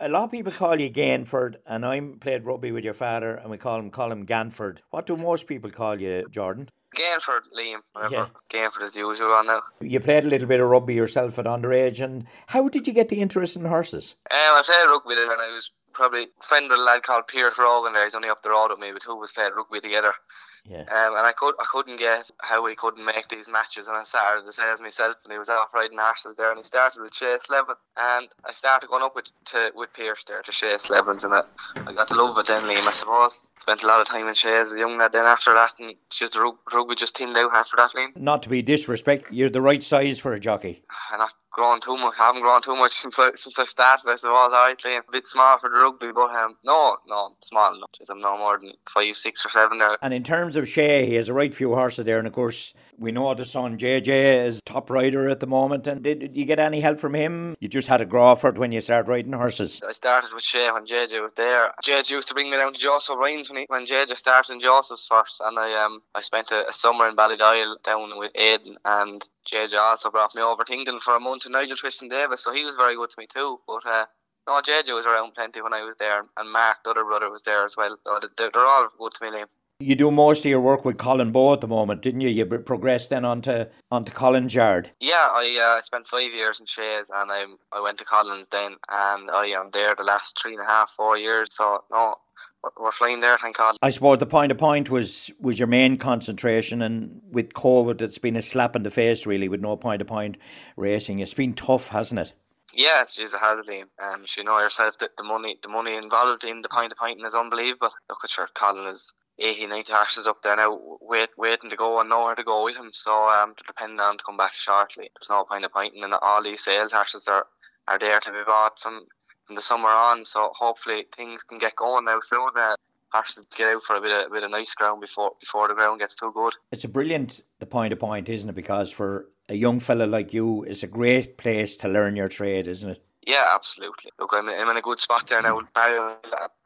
A lot of people call you Gainford, and I played rugby with your father, and we call him Ganford. What do most people call you, Jordan? Gainford, Liam, whatever. Yeah. Gainford is the usual one now. You played a little bit of rugby yourself at underage, and how did you get the interest in horses? I played rugby there when I was probably a friend with a lad called Pierce Rogan there. He's only up the road with me, but two of us played rugby together. Yeah. And I couldn't get how he couldn't make these matches, and I started to say as myself, and he was off riding horses there, and he started with Chase Levin, and I started going up with Pierce there to Chase Levins, and I got to love it then, Liam, I suppose. Spent a lot of time in Chase as a young lad then after that, and just rugby just thinned out after that, Liam. Not to be disrespectful, you're the right size for a jockey. I'm not grown too much. I haven't grown too much since I started. I suppose I playing a bit small for the rugby, but no, small enough. I'm no more than 5, 6 or 7 there. And in terms of Shea, he has a right few horses there, and of course we know the son JJ is top rider at the moment. And did you get any help from him? You just had a Crawford when you started riding horses. I started with Shea when JJ was there. JJ used to bring me down to Joseph Ryan's when JJ started in Joseph's first, and I spent a summer in Ballydoyle down with Aidan, and JJ also brought me over to England for a month to Nigel Twiston Davis, so he was very good to me too. But no, JJ was around plenty when I was there, and Mark, the other brother, was there as well. So they're all good to me, Liam. You do most of your work with Colin Bowe at the moment, didn't you? You progressed then onto Colin's yard. Yeah, I spent 5 years in Shays, and I went to Collins then, and I am there the last 3.5, 4 years. So no, we're flying there, thank God. I suppose the point was your main concentration, and with COVID, it's been a slap in the face really, with no point racing. It's been tough, hasn't it? Yeah, it has, Liam. You know yourself that the money involved in the point is unbelievable. Look at your Colin is 80, 90 horses up there now, waiting to go and nowhere to go with him. So they're depending on to come back shortly. There's no point, and all these sales horses are there to be bought from the summer on. So hopefully things can get going now soon. Horses get out for a bit of nice ground before the ground gets too good. It's a brilliant the point, isn't it? Because for a young fella like you, it's a great place to learn your trade, isn't it? Yeah, absolutely. Look, I'm in a good spot there now with Barry,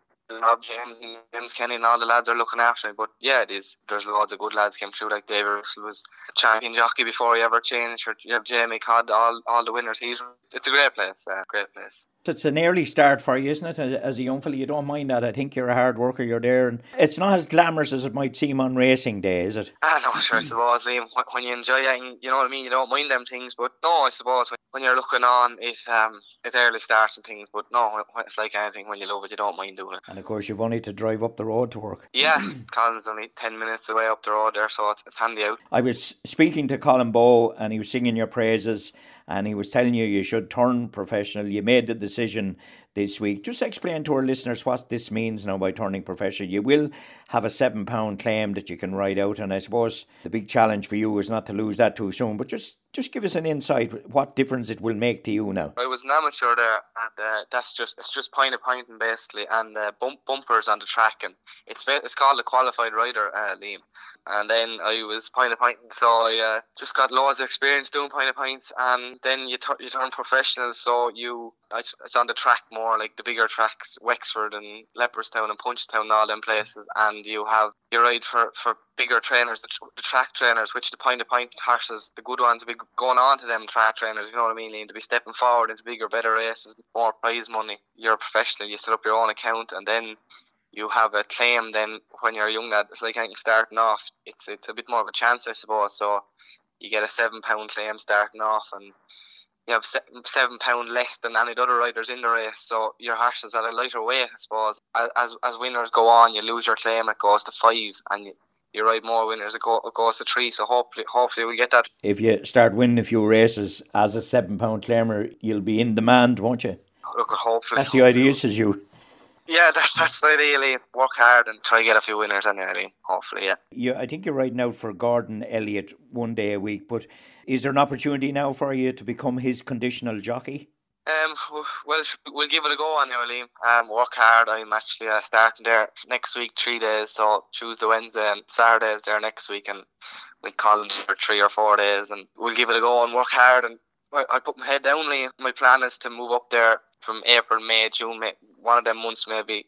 Rob James and James Kenny, and all the lads are looking after me. But yeah, it is. There's loads of good lads came through, like David Russell was a champion jockey before he ever changed. You have Jamie Codd, all the winners. It's a great place. Great place. It's an early start for you, isn't it? As a young fella, you don't mind that. I think you're a hard worker. You're there, and it's not as glamorous as it might seem on racing day, is it? No, sure. I suppose, Liam, when you enjoy it, and you know what I mean, you don't mind them things. But no, I suppose when you're looking on, it's early starts and things. But no, it's like anything. When you love it, you don't mind doing it. And of course, you've only to drive up the road to work. Yeah, Colin's only 10 minutes away up the road there, so it's handy out. I was speaking to Colin Bowe, and he was singing your praises, and he was telling you should turn professional. You made the decision this week. Just explain to our listeners what this means now by turning professional. You will have a £7 claim that you can ride out, and I suppose the big challenge for you is not to lose that too soon, but just give us an insight what difference it will make to you now. I was an amateur there, and it's just pointing basically, and bumpers on the track, and it's called a qualified rider, Liam. And then I was pointing, so I just got loads of experience doing points, and then you turn professional, so it's on the track more, like the bigger tracks, Wexford and Leopardstown and Punchestown and all them places, and you ride for bigger trainers, the track trainers, which the point horses, the good ones, will be going on to them track trainers, you know what I mean, Liam, to be stepping forward into bigger, better races, more prize money. You're a professional, you set up your own account, and then you have a claim. Then when you're a young lad, it's like anything starting off, it's a bit more of a chance, I suppose. So you get a £7 claim starting off, and you have £7 less than any other riders in the race, so your horse is at a lighter weight, I suppose. As winners go on, you lose your claim, it goes to 5, and you ride more winners, it goes to 3, so hopefully we get that. If you start winning a few races as a £7 claimer, you'll be in demand, won't you? Look, hopefully. That's the idea, says you. Yeah, that's the idea. Work hard and try to get a few winners anyway, hopefully, yeah. I think you're riding out for Gordon Elliott one day a week, but is there an opportunity now for you to become his conditional jockey? Well, we'll give it a go anyway, Liam. Work hard. I'm actually starting there next week, 3 days, so Tuesday, Wednesday and Saturday is there next week, and we'll call them for 3 or 4 days, and we'll give it a go and work hard, and I put my head down, Liam. My plan is to move up there from April, May, June, one of them months,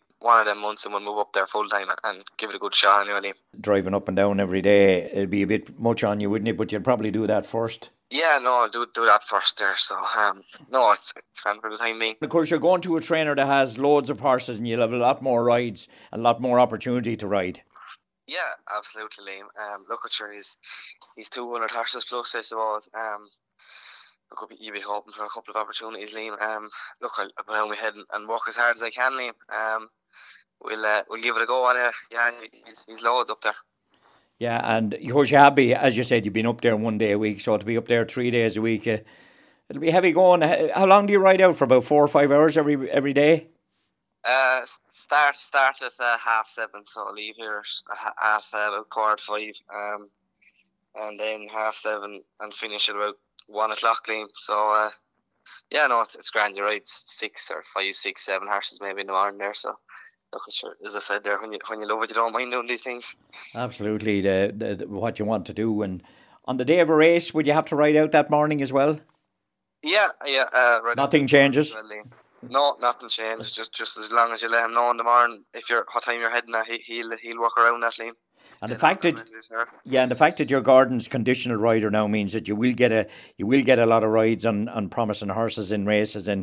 and we'll move up there full time and give it a good shot anyway. Driving up and down every day, it'd be a bit much on you, wouldn't it? But you'd probably do that first. Yeah, no, I'll do that first there. So, no, it's grand for the time being. Of course, you're going to a trainer that has loads of horses, and you'll have a lot more rides, a lot more opportunity to ride. Yeah, absolutely, Liam. Look at sure he's 200 horses plus, I suppose. Look, you'll be hoping for a couple of opportunities, Liam. Look, I'll put down my head and work as hard as I can, Liam. We'll give it a go on it. Yeah, he's loads up there. Yeah, and of course you have been, as you said, you've been up there 1 day a week, so to be up there 3 days a week, it'll be heavy going. How long do you ride out for? About 4 or 5 hours every day? Start at 7:30, so I'll leave here at about 5:15. And then 7:30 and finish at about 1 o'clock, Liam. So yeah, no, it's grand. You ride 6 or 5, 6, 7 horses maybe in the morning there. So look, sure, as I said there, when you love it, you don't mind doing these things. Absolutely, the what you want to do. And on the day of a race, would you have to ride out that morning as well? Yeah. Right. Nothing changes. Well, no, nothing changes. Just as long as you let him know in the morning what time you're heading at, he'll work around that, Liam. And the fact that you're Gordon's conditional rider now means that you will get a lot of rides on promising horses in races, and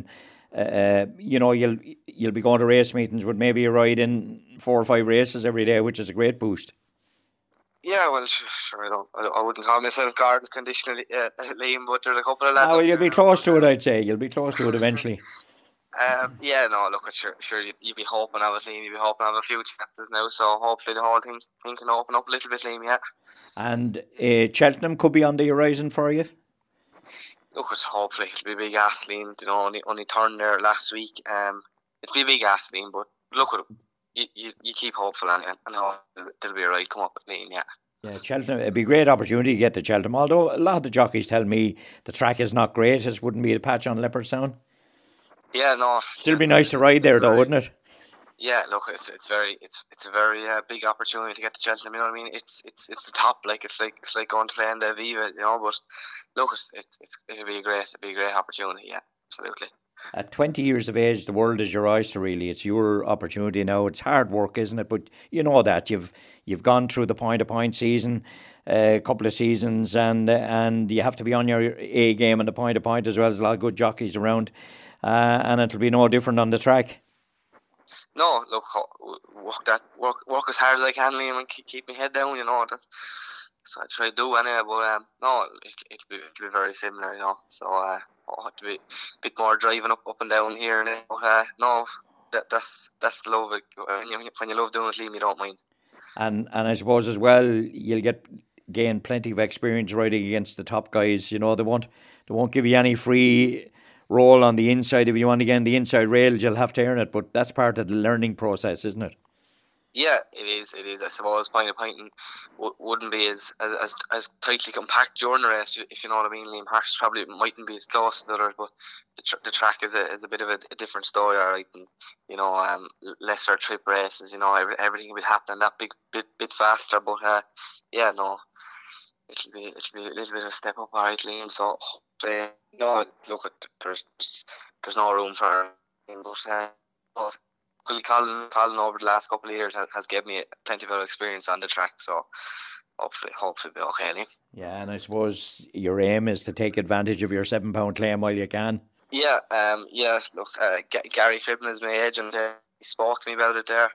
you'll be going to race meetings with maybe a ride in 4 or 5 races every day, which is a great boost. Yeah, well, sure, I wouldn't call myself Gordon's conditional Liam, but there's a couple of lads. Well, you'll be close to it, I'd say. You'll be close to it eventually. Yeah, no, look, sure, you'd be hoping, obviously, you'd be hoping to have a few chances now, so hopefully the whole thing can open up a little bit, Liam, yeah. And Cheltenham could be on the horizon for you? Look, hopefully it'll be a big ass, Liam, only turned there last week. It'll be a big ass, Liam, but look, you keep hopeful and there'll be a ride come up with Liam, yeah. Yeah, Cheltenham, it'd be a great opportunity to get to Cheltenham, although a lot of the jockeys tell me the track is not great. It wouldn't be a patch on Leopardstown. Yeah, no. Still be nice to ride there, though, wouldn't it? Yeah, look, it's a very big opportunity to get to Cheltenham. You know what I mean? It's the top, like it's like going to play in the Aviva, you know. But look, it'll be a great opportunity. Yeah, absolutely. At 20 years of age, the world is your oyster. Really, it's your opportunity now. It's hard work, isn't it? But you know that you've gone through the point season, a couple of seasons, and you have to be on your A game and the point as well as a lot of good jockeys around. And it'll be no different on the track. No, look, work as hard as I can, Liam, and keep my head down. You know, that's what I try to do anyway. But no, it'll be very similar, you know. So I'll have to be a bit more driving up and down here. But no, that's the love. When you love doing it, Liam, you don't mind. And I suppose as well, you'll gain plenty of experience riding against the top guys. You know, they won't give you any free roll on the inside. If you want to get in the inside rails, you'll have to earn it, but that's part of the learning process, isn't it? Yeah, it is. I suppose point wouldn't be as tightly compact during the race, if you know what I mean. Liam, horses probably mightn't be as close to the others, but the track is a bit of a different story, alright. And you know, lesser trip races, you know, everything will happen that bit faster. But yeah, no, it'll be a little bit of a step up, alright, Liam. So. No, look, there's no room for him, but Colin over the last couple of years has given me plenty of experience on the track, so hopefully it'll be okay, Liam. Yeah, and I suppose your aim is to take advantage of your £7 claim while you can. Yeah, look, Gary Cribben is my agent there. He spoke to me about it there.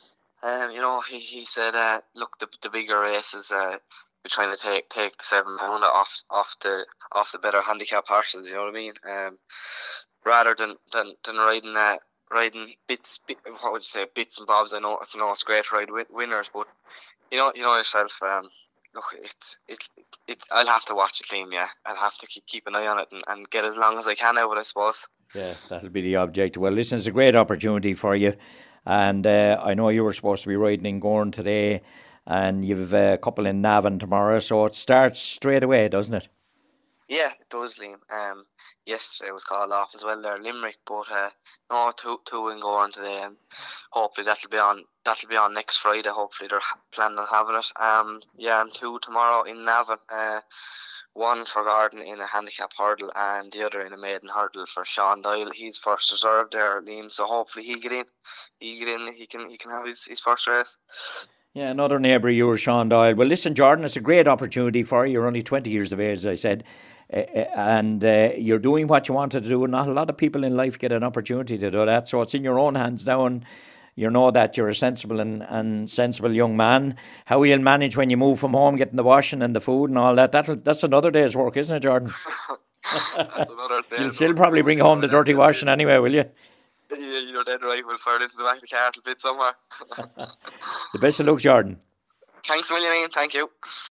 You know, he said, look, the bigger races, we're trying to take the £7 off the better handicap horses, you know what I mean? Rather than riding bits and bobs. I know it's great to ride winners, but you know yourself. Look, I'll have to watch it, Liam. Yeah, I'll have to keep an eye on it and get as long as I can out of it, I suppose. Yeah, that'll be the object. Well, listen, it's a great opportunity for you, and I know you were supposed to be riding in Gorn today. And you've a couple in Navan tomorrow, so it starts straight away, doesn't it? Yeah, it does, Liam. Yesterday was called off as well there, Limerick, but no, two in Gorn today, and hopefully that'll be on next Friday. Hopefully they're planning on having it. Yeah, and 2 tomorrow in Navan. One for Gordon in a handicap hurdle, and the other in a maiden hurdle for Sean Doyle. He's first reserve there, Liam. So hopefully he'll get in. He can have his first race. Yeah, another neighbour of yours, Sean Doyle. Well, listen, Jordan, it's a great opportunity for you. You're only 20 years of age, as I said. and you're doing what you wanted to do. And not a lot of people in life get an opportunity to do that. So it's in your own hands now, and you know that you're a sensible and sensible young man. How you'll manage when you move from home, getting the washing and the food and all that. That's another day's work, isn't it, Jordan? That's another day's You'll still probably bring home the dirty washing anyway, will you? Yeah, you're dead right. We'll fire it into the back of the car a bit somewhere. The best of luck, Jordan. Thanks a million, Ian. Thank you.